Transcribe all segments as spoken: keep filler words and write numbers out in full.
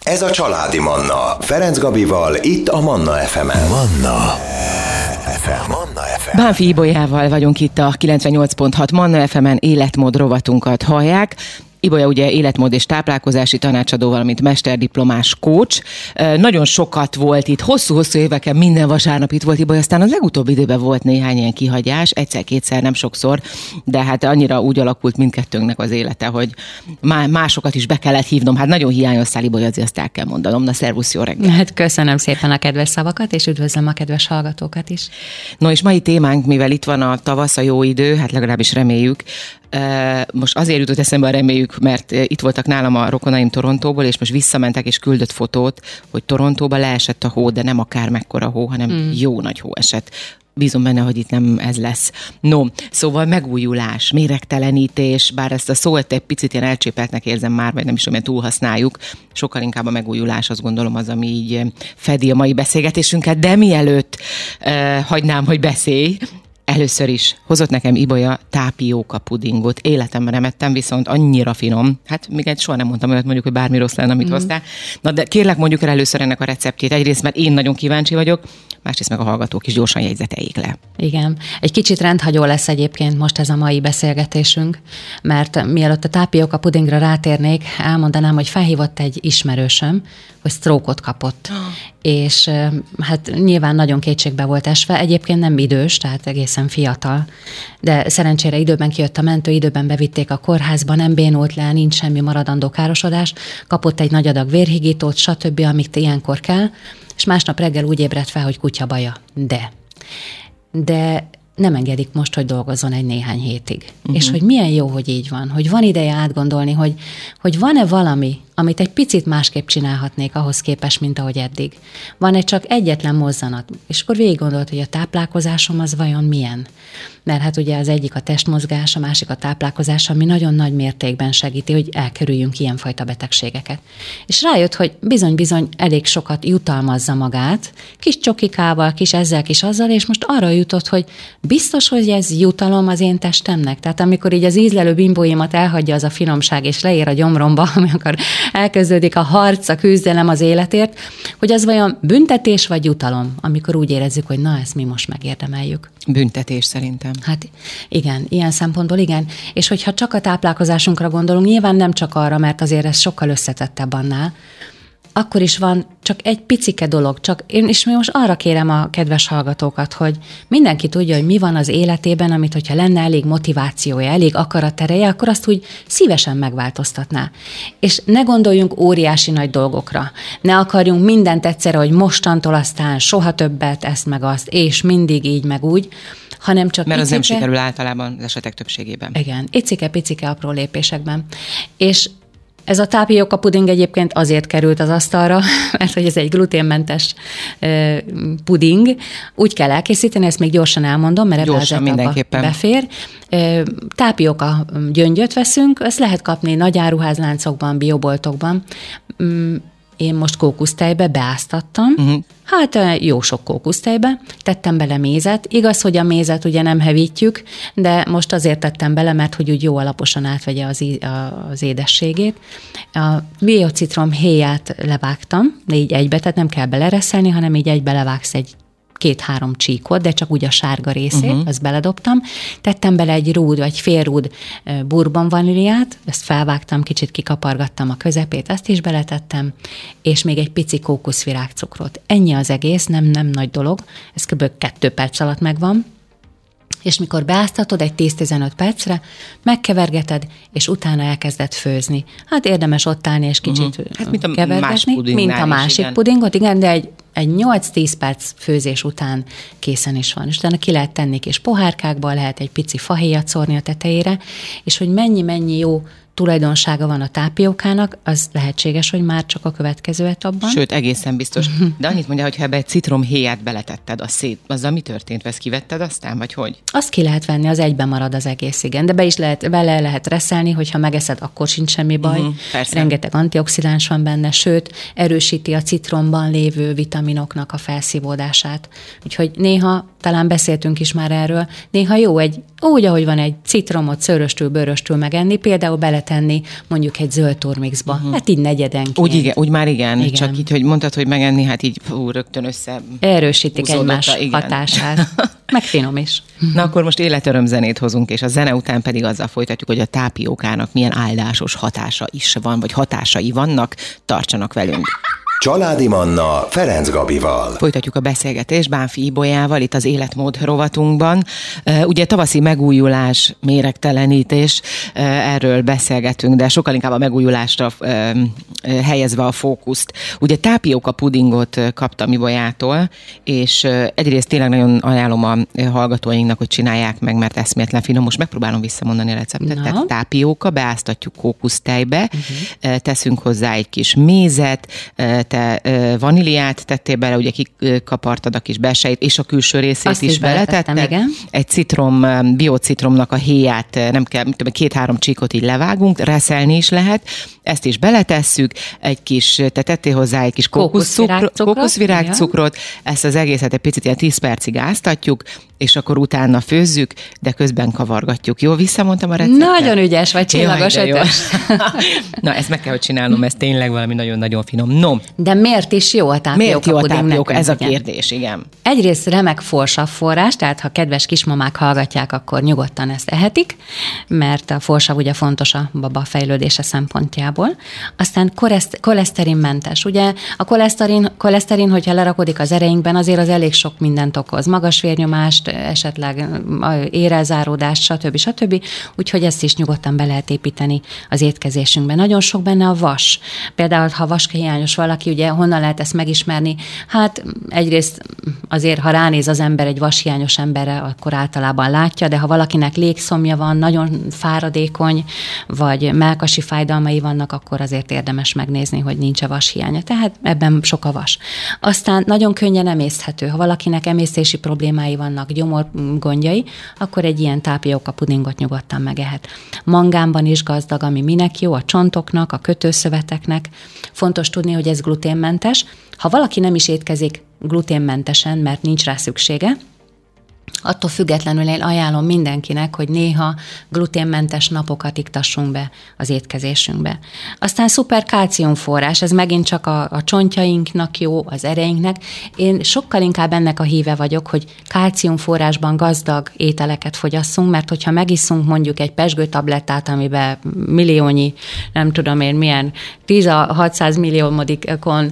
Ez a Családi Manna. Ferenc Gabival, itt a Manna ef emen. Manna ef em. Manna ef em. Bánfi Ibolyával vagyunk itt a kilencvennyolc pont hat Manna ef emen, életmód rovatunkat hallják. Ibolya ugye életmód és táplálkozási tanácsadó, valamint mesterdiplomás coach. Nagyon sokat volt itt, hosszú-hosszú éveken minden vasárnap itt volt Ibolya, aztán az legutóbbi időben volt néhány ilyen kihagyás, egyszer-kétszer, nem sokszor, de hát annyira úgy alakult mindkettőnknek az élete, hogy másokat is be kellett hívnom. Hát nagyon hiányoztál, Ibolya, azért azt el kell mondanom. Na, szervusz, jó reggel! Hát köszönöm szépen a kedves szavakat, és üdvözlöm a kedves hallgatókat is. No, és mai témánk, mivel itt van a tavasz, a jó idő, hát legalábbis reméljük. Most azért jutott eszembe a reméljük, mert itt voltak nálam a rokonaim Torontóból, és most visszamentek és küldött fotót, hogy Torontóba leesett a hó, de nem akár mekkora hó, hanem mm. jó nagy hó esett. Bízom benne, hogy itt nem ez lesz. No, szóval megújulás, méregtelenítés, bár ezt a szót egy picit ilyen elcsépeltnek érzem már, vagy nem is olyan túl használjuk, sokkal inkább a megújulás, azt gondolom, az, ami így fedi a mai beszélgetésünket, de mielőtt eh, hagynám, hogy beszélj, először is hozott nekem Ibolya tápióka pudingot. Életemben nem ettem, viszont annyira finom. Hát még egy soha nem mondtam olyat, mondjuk, hogy bármi rossz lenne, amit mm. hoztál. Na de kérlek, mondjuk el először ennek a receptjét. Egyrészt, mert én nagyon kíváncsi vagyok, másrészt meg a hallgatók is gyorsan jegyzeteljék le. Igen. Egy kicsit rendhagyó lesz egyébként most ez a mai beszélgetésünk, mert mielőtt a tápióka pudingra rátérnék, elmondanám, hogy felhívott egy ismerősöm, hogy stroke-ot kapott. Oh. És hát nyilván nagyon kétségbe volt esve. Egyébként nem idős, tehát egészen fiatal, de szerencsére időben kijött a mentő, időben bevitték a kórházba, nem bénult le, nincs semmi maradandó károsodás, kapott egy nagy adag vérhigítót, stb., amit ilyenkor kell, és másnap reggel úgy ébredt fel, hogy kutya baja. De, de nem engedik most, hogy dolgozzon egy néhány hétig. Uh-huh. És hogy milyen jó, hogy így van, hogy van ideje átgondolni, hogy, hogy van-e valami, amit egy picit másképp csinálhatnék ahhoz képest, mint ahogy eddig. Van-e csak egyetlen mozzanat? És akkor végig gondolt, hogy a táplálkozásom az vajon milyen? Mert hát ugye az egyik a testmozgás, a másik a táplálkozás, ami nagyon nagy mértékben segíti, hogy elkerüljünk ilyenfajta betegségeket. És rájött, hogy bizony-bizony elég sokat jutalmazza magát, kis csokikával, kis ezzel, kis azzal, és most arra jutott, hogy biztos, hogy ez jutalom az én testemnek. Tehát amikor így az ízlelő bimbóimat elhagyja az a finomság, és leér a gyomromba, amikor elkezdődik a harc, a küzdelem az életért, hogy az vajon büntetés vagy jutalom, amikor úgy érezzük, hogy na, ezt mi most megérdemeljük. Büntetés szerintem. Hát igen, ilyen szempontból igen. És hogyha csak a táplálkozásunkra gondolunk, nyilván nem csak arra, mert azért ez sokkal összetettebb annál, akkor is van csak egy picike dolog, csak én is most arra kérem a kedves hallgatókat, hogy mindenki tudja, hogy mi van az életében, amit hogyha lenne elég motivációja, elég akaratereje, akkor azt úgy szívesen megváltoztatná. És ne gondoljunk óriási nagy dolgokra. Ne akarjunk mindent egyszerre, hogy mostantól aztán soha többet, ezt meg azt, és mindig így meg úgy, hanem csak Mert icike, az nem sikerül általában az esetek többségében. Igen, icike-picike apró lépésekben. És ez a tápióka puding egyébként azért került az asztalra, mert hogy ez egy gluténmentes puding. Úgy kell elkészíteni, ezt még gyorsan elmondom, mert ebben az etapba befér. Tápióka gyöngyöt veszünk, ezt lehet kapni nagy áruházláncokban, bioboltokban. Én most kókusztejbe beáztattam, uh-huh. hát jó sok kókusztejbe, tettem bele mézet. Igaz, hogy a mézet ugye nem hevítjük, de most azért tettem bele, mert hogy úgy jó alaposan átvegye az, az édességét. A biocitrom héját levágtam, így egybe, tehát nem kell belereszelni, hanem így egybe levágsz egy két-három csíkot, de csak úgy a sárga részét, uh-huh. azt beledobtam. Tettem bele egy rúd, vagy fél rúd bourbon vaníliát, ezt felvágtam, kicsit kikapargattam a közepét, ezt is beletettem, és még egy pici kókuszvirágcukrot. Ennyi az egész, nem, nem nagy dolog, ez kb. kettő perc alatt megvan, és mikor beáztatod egy tíz-tizenöt percre, megkevergeted, és utána elkezded főzni. Hát érdemes ott állni, és kicsit uh-huh. hát, mint a kevergetni, mint a másik is, igen. pudingot, igen, de egy, egy nyolc-tíz perc főzés után készen is van. És utána ki lehet tenni kis pohárkákba, lehet egy pici fahéjat szórni a tetejére, és hogy mennyi-mennyi jó tulajdonsága van a tápiókának, az lehetséges, hogy már csak a következő etapban. Sőt, egészen biztos. De annyit mondja, hogy ha ebbe egy citromhéját beletetted, az szét, azzal mi történt? Ezt kivetted aztán, vagy hogy? Azt ki lehet venni, az egyben marad az egész, igen. De be is lehet, bele lehet reszelni, hogyha megeszed, akkor sincs semmi baj. Uh-huh, rengeteg antioxidáns van benne, sőt, erősíti a citromban lévő vitaminoknak a felszívódását. Úgyhogy néha talán beszéltünk is már erről, néha jó egy, úgy, ahogy van egy citromot szőröstül, bőröstül megenni, például beletenni mondjuk egy zöld turmixba, uh-huh. hát így negyedenként. Úgy, igen, úgy már igen, igen, csak így, hogy mondtad, hogy megenni, hát így fú, rögtön össze... Erősítik egymás igen. hatását, meg finom is. Na akkor most életöröm zenét hozunk, és a zene után pedig azzal folytatjuk, hogy a tápiókának milyen áldásos hatása is van, vagy hatásai vannak, tartsanak velünk. Családi Manna Ferenc Gabival. Folytatjuk a beszélgetést Bánfi Ibolyával itt az Életmód rovatunkban. Ugye tavaszi megújulás, méregtelenítés, erről beszélgetünk, de sokkal inkább a megújulásra helyezve a fókuszt. Ugye tápióka pudingot kaptam Ibolyától, és egyrészt tényleg nagyon ajánlom a hallgatóinknak, hogy csinálják meg, mert eszméletlen finom. Most megpróbálom visszamondani a receptet. No. Tehát tápióka, beáztatjuk kókusztejbe, uh-huh. teszünk hozzá egy kis mézet, te vaníliát tettél bele, ugye kikapartad a kis belsejét, és a külső részét Azt is, is beletetted. Egy citrom, biocitromnak a héját, nem kell, tudom, két-három csíkot így levágunk, reszelni is lehet, ezt is beletesszük, egy kis, te tettél hozzá egy kis kókuszvirágcukrot, ezt az egészet egy picit ilyen tíz percig áztatjuk, és akkor utána főzzük, de közben kavargatjuk. Jól visszamondtam a receptet? Nagyon ügyes vagy, csillagos ötös. Na, ezt meg kell, hogy csinálnom, ez tényleg valami nagyon-nagyon finom. No. De miért is jó a tápióka? Miért jó a puding tápióka? nekünk? Ez a igen. kérdés, igen. Egyrészt remek forsabb forrás, tehát ha kedves kismamák hallgatják, akkor nyugodtan ezt ehetik, mert a forsabb ugye fontos a baba fejlődése szempontjából. Aztán koleszterinmentes. Ugye a koleszterin, koleszterin, hogyha lerakodik az ereinkben, azért az elég sok mindent okoz. Magas vérnyomást, esetleg érelzáródást, stb. stb. Úgyhogy ezt is nyugodtan be lehet építeni az étkezésünkben. Nagyon sok benne a vas. Például, ha vaskahiányos valaki, ugye honnan lehet ezt megismerni? Hát egyrészt azért, ha ránéz az ember egy vashiányos emberre, akkor általában látja, de ha valakinek légszomja van, nagyon fáradékony, vagy mellkasi fájdalmai vannak, akkor azért érdemes megnézni, hogy nincs-e vashiánya. Tehát ebben sok a vas. Aztán nagyon könnyen emészthető. Ha valakinek emésztési problémái vannak, gyomorgondjai, akkor egy ilyen tápióka pudingot nyugodtan megehet. Mangánban is gazdag, ami minek jó, a csontoknak, a kötőszöveteknek. Fontos tudni, hogy ez gluténmentes. Ha valaki nem is étkezik gluténmentesen, mert nincs rá szüksége, attól függetlenül én ajánlom mindenkinek, hogy néha gluténmentes napokat iktassunk be az étkezésünkbe. Aztán szuper kálciumforrás, ez megint csak a, a csontjainknak jó, az ereinknek. Én sokkal inkább ennek a híve vagyok, hogy kálciumforrásban gazdag ételeket fogyasszunk, mert hogyha megisszunk mondjuk egy pezsgőtablettát, amiben milliónyi, nem tudom én milyen, tíz-hatszáz milliómodikon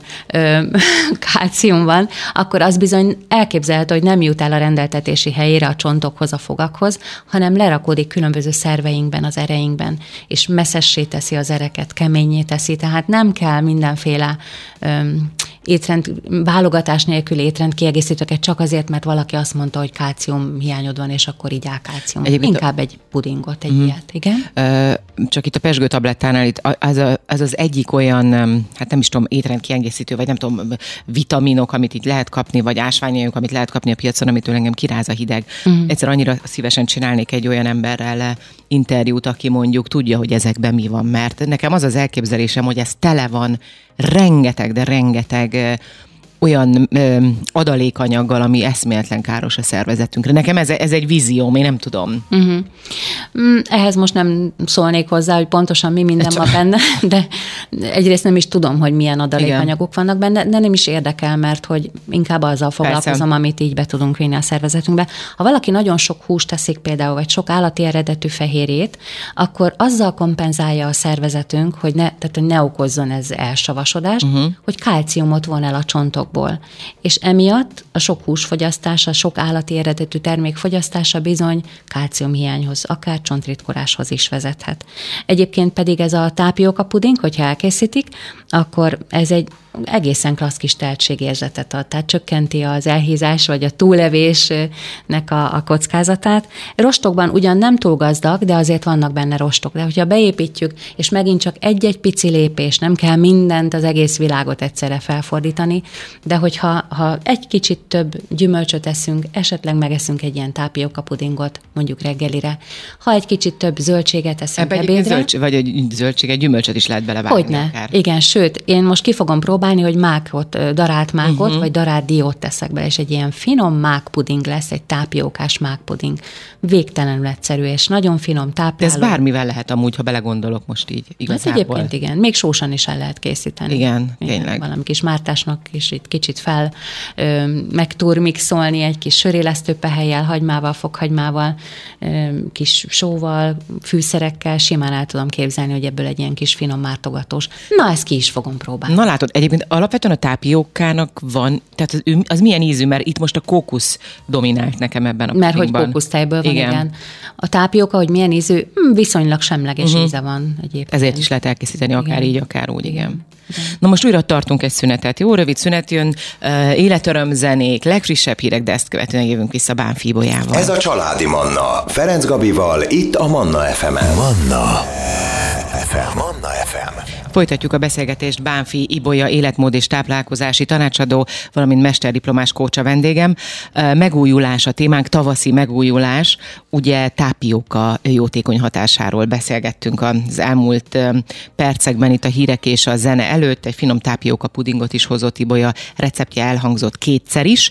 kálcium van, akkor az bizony elképzelhető, hogy nem jut el a rendeltetési helyére, a csontokhoz, a fogakhoz, hanem lerakódik különböző szerveinkben, az ereinkben, és messzessé teszi az ereket, keményé teszi, tehát nem kell mindenféle öm, étrend, válogatás nélkül étrend kiegészítőket csak azért, mert valaki azt mondta, hogy kálcium hiányod van, és akkor így áll kálcium. Egyébként inkább a... egy pudingot, egy uh-huh. ilyet, igen? Ö, csak itt a pezsgőtablettánál itt az, a, az az egyik olyan, hát nem is tudom, étrend kiegészítő, vagy nem tudom, vitaminok, amit itt lehet kapni, vagy ásványanyagok, amit lehet kapni a piacon, amitől engem kiráz a hideg. Uh-huh. Egyszer annyira szívesen csinálnék egy olyan emberrel interjút, aki mondjuk tudja, hogy ezekben mi van, mert nekem az az elképzelésem, hogy ez tele van rengeteg, de rengeteg ö, olyan ö, adalékanyaggal, ami eszméletlen káros a szervezetünkre. Nekem ez, ez egy vízióm, én nem tudom. Uh-huh. Ehhez most nem szólnék hozzá, hogy pontosan mi minden van benne, de egyrészt nem is tudom, hogy milyen adalékanyagok igen. vannak benne, de nem is érdekel, mert hogy inkább azzal foglalkozom, Persze. amit így be tudunk vinni a szervezetünkbe. Ha valaki nagyon sok húst teszik például, vagy sok állati eredetű fehérjét, akkor azzal kompenzálja a szervezetünk, hogy ne, tehát, hogy ne okozzon ez elsavasodást, uh-huh. hogy kálciumot von el a csontokból. És emiatt a sok húsfogyasztása, a sok állati eredetű termék fogyasztása bizony kálciumhiányhoz, akár csontritkoláshoz is vezethet. Egyébként pedig ez a tápióka puding, hogyha elkészítik, akkor ez egy egészen klassz kis tehetségérzetet ad, tehát csökkenti az elhízás vagy a túlevésnek a, a kockázatát. Rostokban ugyan nem túl gazdag, de azért vannak benne rostok. De hogyha beépítjük, és megint csak egy-egy pici lépés, nem kell mindent, az egész világot egyszerre felfordítani, de hogyha ha egy kicsit több gyümölcsöt eszünk, esetleg megeszünk egy ilyen tápióka pudingot, mondjuk reggelire, ha egy kicsit több zöldséget eszünk ebbe ebédre. Zöldség, vagy egy zöldséget, gyümölcsöt is lehet belevágni. Hogyne, akár. igen, sőt, én most ki fogom próbálni, hogy mákot, darált mákot, uh-huh. vagy darált diót teszek bele, és egy ilyen finom mákpuding lesz, egy tápiókás mákpuding. Végtelenül egyszerű, és nagyon finom, tápláló. De ez bármivel lehet amúgy, ha belegondolok most így igazából. Ez egyébként igen, még sósan is el lehet készíteni. Igen, igen, tényleg. Valami kis mártásnak is itt kicsit fel ö, megturmixolni egy kis sörélesztő pehellyel, hagymával, fokhagymával, ö, kis sóval, fűszerekkel, simán el tudom képzelni, hogy ebből egy ilyen kis finom mártogatós. Na, ezt ki is fogom próbálni. Na látod, egyébként alapvetően a tápiókának van, tehát az, az milyen ízű, mert itt most a kókusz dominált nekem ebben a Mert pudingban. hogy kókusztejből van, igen. igen. A tápióka, hogy milyen ízű, viszonylag semleges uh-huh. íze van egyébként. Ezért is lehet elkészíteni akár igen. így, akár úgy, igen. igen. igen. Na most újra tartunk egy szünetet. Jó, rövid szünet jön, uh, életöröm zenék, legfrissebb hírek, de ezt követően jövünk vissza Bánffy Ibolyával. Ez a Családi Manna, Ferenc Gabival, itt a Manna ef emen. Manna ef em. Manna ef em. Folytatjuk a beszélgetést, Bánffy Ibolya életmód és táplálkozási tanácsadó, valamint mesterdiplomás kócs a vendégem. Megújulás a témánk, tavaszi megújulás, ugye tápióka jótékony hatásáról beszélgettünk az elmúlt percekben itt a hírek és a zene előtt, egy finom tápióka pudingot is hozott Ibolya, receptje elhangzott kétszer is.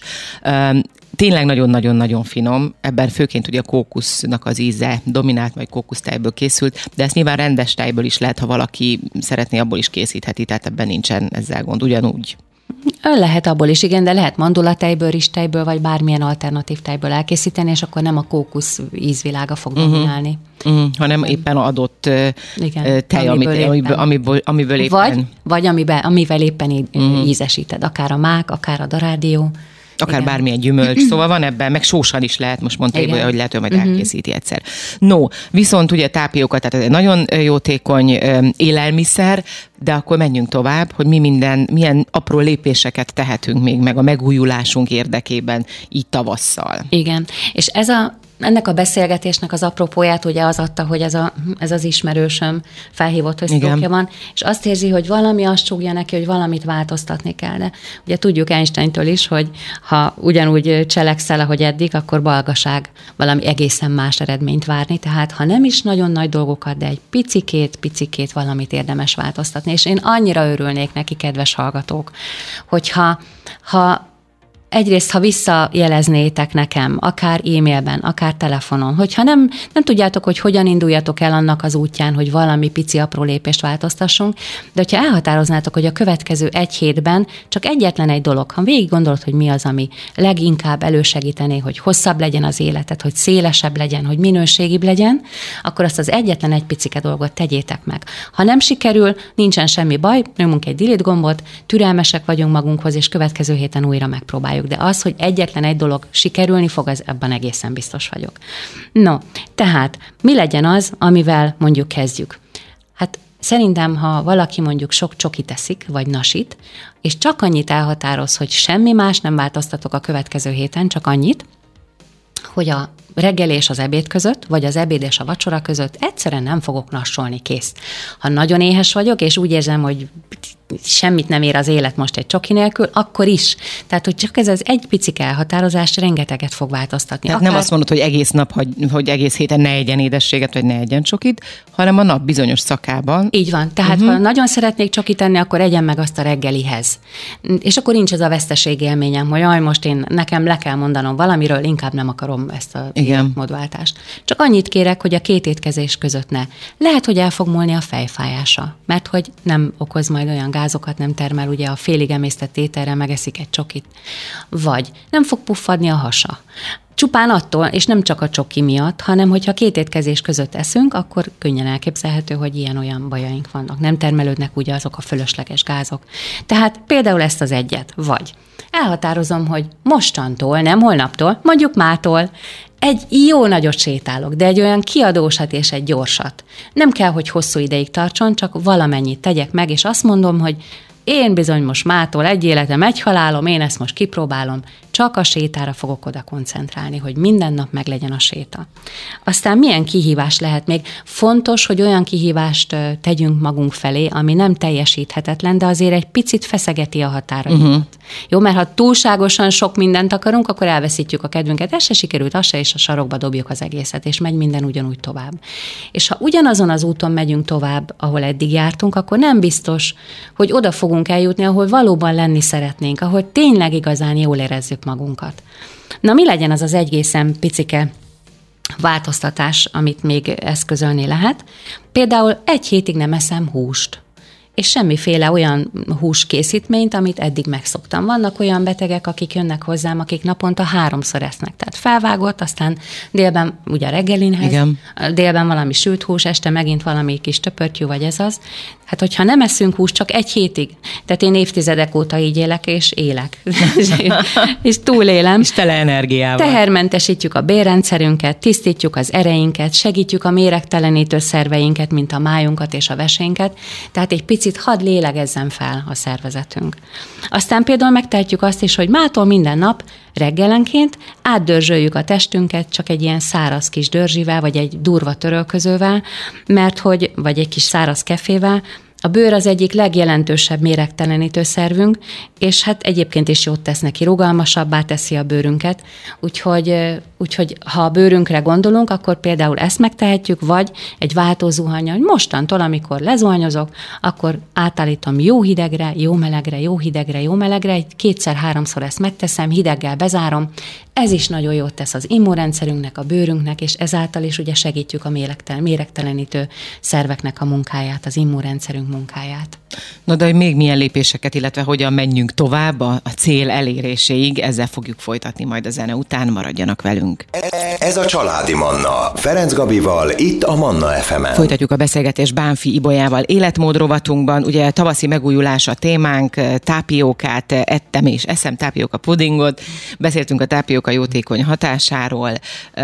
Tényleg nagyon-nagyon-nagyon finom, ebben főként ugye a kókusznak az íze dominált, majd kókusztejből készült, de ezt nyilván rendes tejből is lehet, ha valaki szeretné, abból is készítheti, tehát ebben nincsen ezzel gond, ugyanúgy. Lehet abból is, igen, de lehet mandulatejből, rizstejből, vagy bármilyen alternatív tejből elkészíteni, és akkor nem a kókusz ízvilága fog uh-huh. dominálni. Uh-huh. Hanem éppen adott igen, tej, amiből, amit, éppen. Amiből, amiből, amiből éppen... Vagy, vagy amiben, amivel éppen uh-huh. ízesíted, akár a mák, akár a darádió. Akár igen. bármilyen gyümölcs, szóval van ebben, meg sósan is lehet, most mondta, igen. hogy lehet, hogy majd uh-huh. elkészíti egyszer. No, viszont ugye tápióka, tehát ez egy nagyon jótékony élelmiszer, de akkor menjünk tovább, hogy mi minden, milyen apró lépéseket tehetünk még meg a megújulásunk érdekében így tavasszal. Igen, és ez a ennek a beszélgetésnek az apropóját ugye az adta, hogy ez, a, ez az ismerősöm felhívott, hogy sztrókja van, és azt érzi, hogy valami azt súgja neki, hogy valamit változtatni kell. De ugye tudjuk Einsteintől is, hogy ha ugyanúgy cselekszel, ahogy eddig, akkor balgaság valami egészen más eredményt várni. Tehát ha nem is nagyon nagy dolgokat, de egy picikét, picikét valamit érdemes változtatni. És én annyira örülnék neki, kedves hallgatók, hogyha ha egyrészt, ha visszajeleznétek nekem, akár e-mailben, akár telefonon, hogyha nem, nem tudjátok, hogy hogyan induljatok el annak az útján, hogy valami pici apró lépést változtassunk, de hogyha elhatároznátok, hogy a következő egy hétben csak egyetlen egy dolog, ha végig gondolod, hogy mi az, ami leginkább elősegítené, hogy hosszabb legyen az életed, hogy szélesebb legyen, hogy minőségibb legyen, akkor azt az egyetlen egy picike dolgot tegyétek meg. Ha nem sikerül, nincsen semmi baj, nyomunk egy delete gombot, türelmesek vagyunk magunkhoz, és következő héten újra megpróbáljuk. De az, hogy egyetlen egy dolog sikerülni fog, az ebben egészen biztos vagyok. No, tehát mi legyen az, amivel mondjuk kezdjük? Hát szerintem, ha valaki mondjuk sok csokit eszik, vagy nasit, és csak annyit elhatároz, hogy semmi más nem változtatok a következő héten, csak annyit, hogy a reggel és az ebéd között, vagy az ebéd és a vacsora között egyszerűen nem fogok nassolni, kész. Ha nagyon éhes vagyok, és úgy érzem, hogy semmit nem ér az élet most egy csoki nélkül, akkor is. Tehát, hogy csak ez az egy picik elhatározás rengeteget fog változtatni. Tehát Akár... nem azt mondod, hogy egész nap, hogy, hogy egész héten ne egyen édességet, vagy ne egyen csokit, hanem a nap bizonyos szakában. Így van. Tehát, uh-huh. ha nagyon szeretnék csokit tenni, akkor egyen meg azt a reggelihez. És akkor nincs ez a veszteségélményem, hogy jaj, most én nekem le kell mondanom valamiről, inkább nem akarom ezt a életmódváltást. Csak annyit kérek, hogy a két étkezés között ne. Lehet, hogy el fog múlni a fejfájása, mert hogy nem okoz majd olyan gázokat, nem termel ugye a félig emésztett ételre, megeszik egy csokit. Vagy nem fog puffadni a hasa. Csupán attól, és nem csak a csoki miatt, hanem hogyha két étkezés között eszünk, akkor könnyen elképzelhető, hogy ilyen-olyan bajaink vannak. Nem termelődnek ugye azok a fölösleges gázok. Tehát például ezt az egyet. Vagy elhatározom, hogy mostantól, nem holnaptól, mondjuk mától egy jó nagyot sétálok, de egy olyan kiadósat és egy gyorsat. Nem kell, hogy hosszú ideig tartson, csak valamennyit tegyek meg, és azt mondom, hogy én bizony most mától egy életem, egy halálom, én ezt most kipróbálom, csak a sétára fogok oda koncentrálni, hogy minden nap meglegyen a séta. Aztán milyen kihívás lehet még? Fontos, hogy olyan kihívást tegyünk magunk felé, ami nem teljesíthetetlen, de azért egy picit feszegeti a határainkat. Uh-huh. Jó, mert ha túlságosan sok mindent akarunk, akkor elveszítjük a kedvünket. Ez se sikerült, az se, és a sarokba dobjuk az egészet, és megy minden ugyanúgy tovább. És ha ugyanazon az úton megyünk tovább, ahol eddig jártunk, akkor nem biztos, hogy oda fogunk eljutni, ahol valóban lenni szeretnénk, ahol tényleg igazán jól érezzük magunkat. Na, mi legyen az az egészen picike változtatás, amit még eszközölni lehet? Például egy hétig nem eszem húst, és semmiféle olyan húskészítményt, amit eddig megszoktam. Vannak olyan betegek, akik jönnek hozzám, akik naponta háromszor esznek. Tehát felvágott, aztán délben ugye reggelinhez, igen. Délben valami sült hús, este megint valami kis töpörtyű, vagy ez az. Hát, hogyha nem eszünk húst csak egy hétig, tehát én évtizedek óta így élek, és élek. És túlélem. És tele energiával. Tehermentesítjük a bérrendszerünket, tisztítjuk az ereinket, segítjük a méregtelenítő szerveinket, mint a májunkat és a vesénket. Tehát egy picit hadd lélegezzen fel a szervezetünk. Aztán például megtehetjük azt is, hogy mától minden nap reggelenként átdörzsöljük a testünket csak egy ilyen száraz kis dörzsivel, vagy egy durva törölközővel, mert hogy, vagy egy kis száraz kefével. A bőr az egyik legjelentősebb méregtelenítő szervünk, és hát egyébként is jót tesz neki, rugalmasabbá teszi a bőrünket, úgyhogy, úgyhogy ha a bőrünkre gondolunk, akkor például ezt megtehetjük, vagy egy váltózuhannyal, hogy mostantól, amikor lezuhanyozok, akkor átállítom jó hidegre, jó melegre, jó hidegre, jó melegre, egy kétszer-háromszor ezt megteszem, hideggel bezárom. Ez is nagyon jót tesz az immunrendszerünknek, a bőrünknek, és ezáltal is ugye segítjük a méregtelen, méregtelenítő szerveknek a munkáját, az immunrendszerünk munkáját. Na de még milyen lépéseket, illetve hogyan menjünk tovább a, a cél eléréséig, ezzel fogjuk folytatni majd a zene után, maradjanak velünk. Ez a Családi Manna, Ferenc Gabival, itt a Manna ef emen. Folytatjuk a beszélgetést Bánfi Ibolyával életmód rovatunkban, ugye tavaszi megújulás a témánk, tápiókát ettem és eszem tápióka pudingot, beszéltünk a tápióka jótékony hatásáról,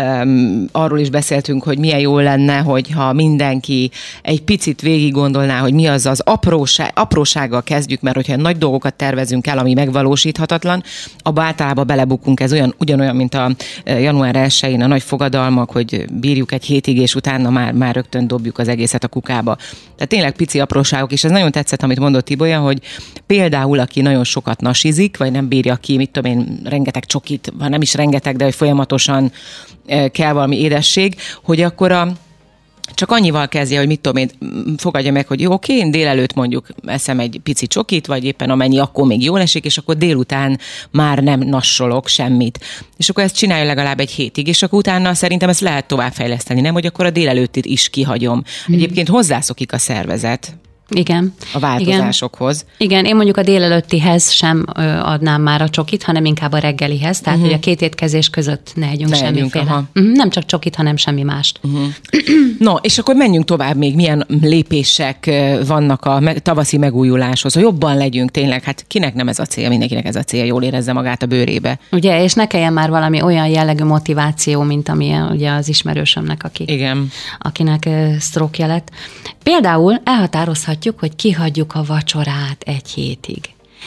um, arról is beszéltünk, hogy milyen jó lenne, hogyha mindenki egy picit végig gondolná, hogy mi az az apróság, aprósággal kezdjük, mert hogyha nagy dolgokat tervezünk el, ami megvalósíthatatlan, abba általában belebukunk, ez olyan, ugyanolyan, mint a január elsején a nagy fogadalmak, hogy bírjuk egy hétig, és utána már, már rögtön dobjuk az egészet a kukába. Tehát tényleg pici apróságok, és ez nagyon tetszett, amit mondott Ibolya, hogy például, aki nagyon sokat nasizik, vagy nem bírja ki, mit tudom én, rengeteg csokit, ha nem is rengeteg, de hogy folyamatosan kell valami édesség, hogy akkor a csak annyival kezdje, hogy mit tudom én, fogadja meg, hogy jó, oké, én délelőtt mondjuk eszem egy pici csokit, vagy éppen amennyi akkor még jól esik, és akkor délután már nem nassolok semmit. És akkor ezt csinálja legalább egy hétig, és akkor utána szerintem ezt lehet továbbfejleszteni, nem, hogy akkor a délelőttit is kihagyom. Hmm. Egyébként hozzászokik a szervezet. Igen. A változásokhoz. Igen. Igen, én mondjuk a délelőttihez sem adnám már a csokit, hanem inkább a reggelihez, tehát uh-huh. hogy a két étkezés között ne együnk semmiféle. Uh-huh. Nem csak csokit, hanem semmi mást. Uh-huh. No, és akkor menjünk tovább még, milyen lépések vannak a tavaszi megújuláshoz, hogy jobban legyünk tényleg, hát kinek nem ez a cél, mindenkinek ez a cél, jól érezze magát a bőrébe. Ugye, és ne kelljen már valami olyan jellegű motiváció, mint amilyen ugye az ismerősömnek, aki, igen. akinek uh, stroke lett. Például elhatározhatjuk, hogy kihagyjuk a vacsorát egy hétig.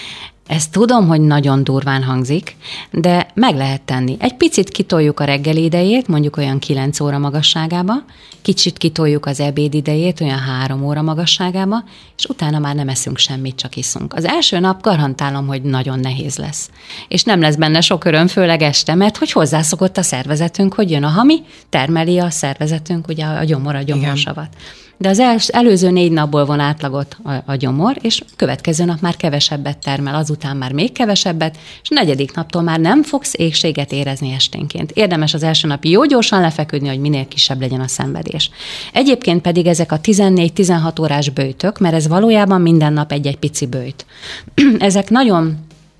Ezt tudom, hogy nagyon durván hangzik, de meg lehet tenni. Egy picit kitoljuk a reggeli idejét, mondjuk olyan kilenc óra magasságába, kicsit kitoljuk az ebéd idejét, olyan három óra magasságába, és utána már nem eszünk semmit, csak iszunk. Az első nap garantálom, hogy nagyon nehéz lesz. És nem lesz benne sok öröm, főleg este, mert hogy hozzászokott a szervezetünk, hogy jön a hami, termeli a szervezetünk ugye a gyomor, a gyomorsavat. De az el, előző négy napból von átlagot a, a gyomor, és következő nap már kevesebbet termel, azután már még kevesebbet, és negyedik naptól már nem fogsz égséget érezni esténként. Érdemes az első nap jó gyorsan lefeküdni, hogy minél kisebb legyen a szenvedés. Egyébként pedig ezek a tizennégy-tizenhat órás böjtök, mert ez valójában minden nap egy-egy pici böjt. Ezek nagyon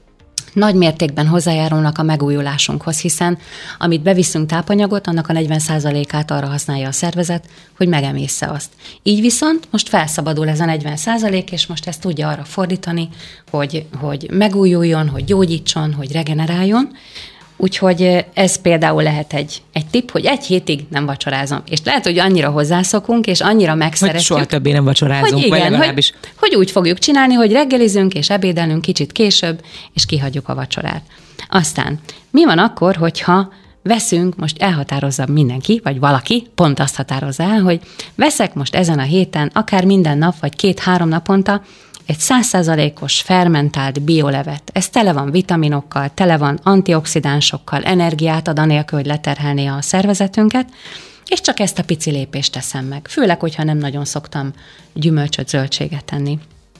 nagy mértékben hozzájárulnak a megújulásunkhoz, hiszen amit beviszünk tápanyagot, annak a negyven százalékát arra használja a szervezet, hogy megemészze azt. Így viszont most felszabadul ez a negyven százalék, és most ezt tudja arra fordítani, hogy, hogy megújuljon, hogy gyógyítson, hogy regeneráljon. Úgyhogy ez például lehet egy, egy tipp, hogy egy hétig nem vacsorázom. És lehet, hogy annyira hozzászokunk, és annyira megszeretjük. Hogy soha többé nem vacsorázunk, hogy igen, vagy legalábbis. Hogy, hogy úgy fogjuk csinálni, hogy reggelizünk és ebédelünk kicsit később, és kihagyjuk a vacsorát. Aztán mi van akkor, hogyha veszünk, most elhatározza mindenki, vagy valaki, pont azt határozza el, hogy veszek most ezen a héten, akár minden nap, vagy két-három naponta egy száz százalékos fermentált biolevet. Ez tele van vitaminokkal, tele van antioxidánsokkal, energiát ad anélkül, hogy leterhelné a szervezetünket, és csak ezt a pici lépést teszem meg. Főleg, hogyha nem nagyon szoktam gyümölcsöt, zöldséget tenni.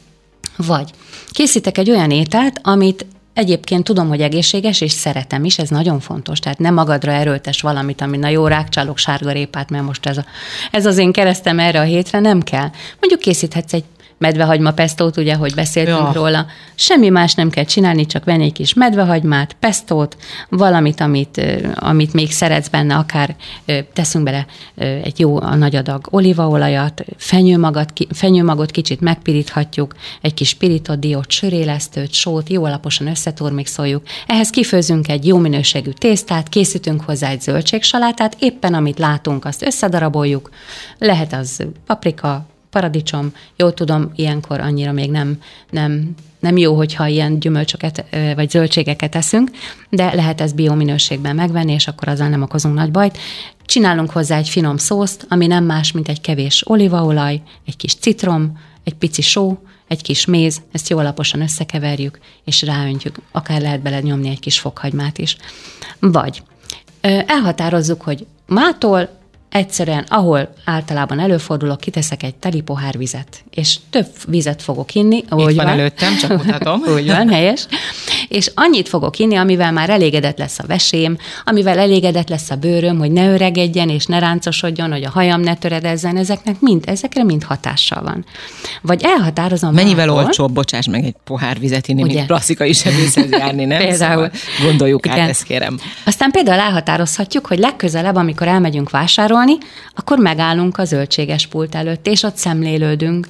Vagy készítek egy olyan ételt, amit egyébként tudom, hogy egészséges, és szeretem is, ez nagyon fontos. Tehát nem magadra erőltes valamit, ami na jó, rákcsálok sárgarépát, mert most ez, a, ez az én keresztem erre a hétre, nem kell. Mondjuk készíthetsz egy medvehagyma pestót, ugye, hogy beszéltünk ja. róla. Semmi más nem kell csinálni, csak venni egy kis medvehagymát, pestót, valamit, amit, amit még szeretsz benne, akár teszünk bele egy jó a nagy adag olívaolajat, fenyőmagot, fenyőmagot kicsit megpiríthatjuk, egy kis pirított diót, sörélesztőt, sót, jó alaposan összeturmixoljuk. Ehhez kifőzünk egy jó minőségű tésztát, készítünk hozzá egy zöldségsalátát, éppen amit látunk, azt összedaraboljuk. Lehet az paprika, paradicsom, jól tudom, ilyenkor annyira még nem, nem, nem jó, hogyha ilyen gyümölcsöket vagy zöldségeket eszünk, de lehet ezt biominőségben megvenni, és akkor azzal nem okozunk nagy bajt. Csinálunk hozzá egy finom szószt, ami nem más, mint egy kevés olívaolaj, egy kis citrom, egy pici só, egy kis méz, ezt jól alaposan összekeverjük, és ráöntjük. Akár lehet bele nyomni egy kis fokhagymát is. Vagy elhatározzuk, hogy mától egyszerűen, ahol általában előfordulok, kiteszek egy teli pohár vizet, és több vizet fogok inni. Itt van, van előttem, csak mutatom. Úgy van, helyes. És annyit fogok inni, amivel már elégedett lesz a vesém, amivel elégedett lesz a bőröm, hogy ne öregedjen, és ne ráncosodjon, hogy a hajam ne töredezzen, ezeknek mind, ezekre mind hatással van. Vagy elhatározom. Mennyivel mától, olcsóbb, bocsáss meg, egy pohár vizet inni, ugye? Mint klasszikai sebészhez járni, nem? Például. Szóval gondoljuk át, ezt kérem. Aztán például elhatározhatjuk, hogy legközelebb, amikor elmegyünk vásárolni, akkor megállunk a zöldséges pult előtt, és ott szemlélődünk.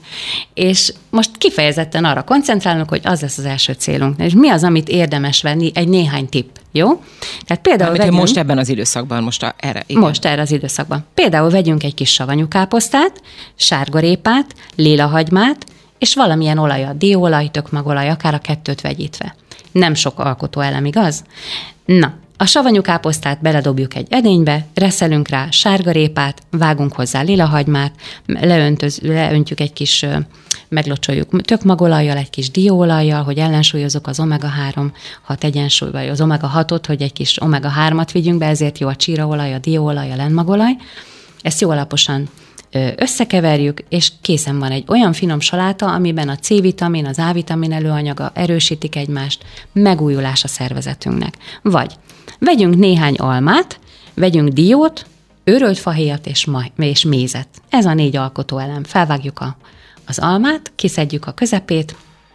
És most kifejezetten arra koncentrálunk, hogy az lesz az első célunk. És mi az, amit érdemes venni? Egy néhány tipp, jó? Tehát például vegyünk, most ebben az időszakban, most a, erre. Igen. Most erre az időszakban. Például vegyünk egy kis savanyú káposztát, sárgarépát, lilahagymát, és valamilyen olajat, dióolaj, tökmagolaj, akár a kettőt vegyítve. Nem sok alkotóelem, igaz? Na, a savanyú káposztát beledobjuk egy edénybe, reszelünk rá sárgarépát, vágunk hozzá lilahagymát, leöntöz, leöntjük egy kis, meglocsoljuk tökmagolajjal, egy kis dióolajjal, hogy ellensúlyozok az omega három hat egyensúly, vagy az omega hatot, hogy egy kis omega hármat vigyünk be, ezért jó a csíraolaj, a dióolaj, a lenmagolaj. Ezt jó alaposan összekeverjük, és készen van egy olyan finom saláta, amiben a C-vitamin, az A-vitamin előanyaga erősítik egymást, megújulás a szervezetünknek. Vagy vegyünk néhány almát, vegyünk diót, őrölt fahéjat és, ma- és mézet. Ez a négy alkotóelem. Felvágjuk a, az almát, kiszedjük a közepét,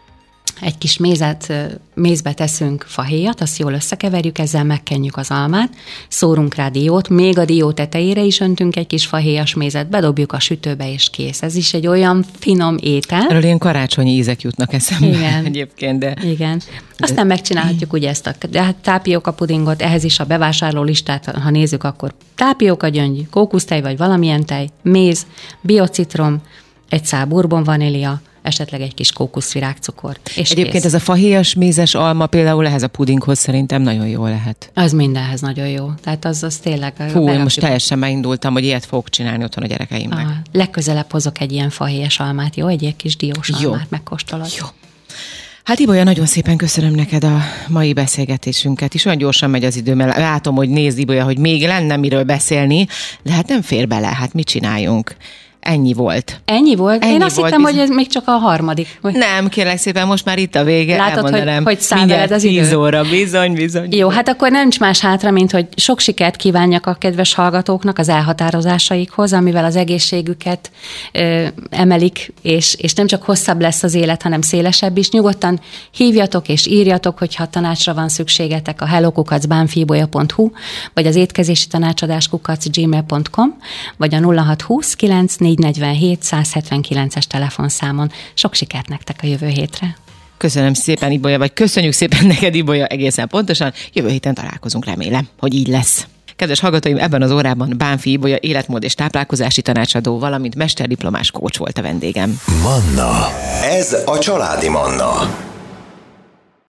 egy kis mézet, mézbe teszünk fahéjat, azt jól összekeverjük, ezzel megkenjük az almát, szórunk rá diót, még a dió tetejére is öntünk egy kis fahéjas mézet, bedobjuk a sütőbe, és kész. Ez is egy olyan finom étel. Erről ilyen karácsonyi ízek jutnak eszembe. Igen. Egyébként, de... Igen. Aztán megcsinálhatjuk ugye ezt a tápióka pudingot, ehhez is a bevásárló listát, ha nézzük, akkor tápióka gyöngy, kókusztej vagy valamilyen tej, méz, biocitrom, egy szál bourbon vanília, esetleg egy kis kókuszvirágcukor. És egyébként kész. Ez a fahéjas mézes alma például ehhez a pudinghoz szerintem nagyon jó lehet. Az mindenhez nagyon jó. Tehát az, az tényleg... Hú, én most teljesen megindultam, hogy ilyet fogok csinálni otthon a gyerekeimnek. Ah, legközelebb hozok egy ilyen fahéjas almát, jó? Egy ilyen kis diós jó. almát megkóstolod. Jó. Hát Ibolya, nagyon szépen köszönöm neked a mai beszélgetésünket is. Olyan gyorsan megy az idő, mert látom, hogy nézd, Ibolya, hogy még lenne miről beszélni, de hát nem fér bele, hát mit csináljunk? Ennyi volt. Ennyi volt? Ennyi Én azt volt, hittem, bizony. hogy ez még csak a harmadik. Nem, kérlek szépen, most már itt a vége. Látod, hogy, hogy száll veled az idő. tíz óra, bizony, bizony. Jó, hát akkor nem más hátra, mint hogy sok sikert kívánjak a kedves hallgatóknak az elhatározásaikhoz, amivel az egészségüket ö, emelik, és, és nem csak hosszabb lesz az élet, hanem szélesebb is. Nyugodtan hívjatok és írjatok, hogyha tanácsra van szükségetek a hello kukac bánfibolya pont hu, vagy az étkezési tanácsadás kukac gmail pont com, vagy a nulla hat húsz kilenc négy negyvenhét száz hetvenkilences telefonszámon. Sok sikert nektek a jövő hétre! Köszönöm szépen, Ibolya, vagy köszönjük szépen neked, Ibolya, egészen pontosan. Jövő héten találkozunk, remélem, hogy így lesz. Kedves hallgatóim, ebben az órában Bánfi Ibolya életmód és táplálkozási tanácsadó, valamint mesterdiplomás kócs volt a vendégem. Manna. Ez a Családi Manna.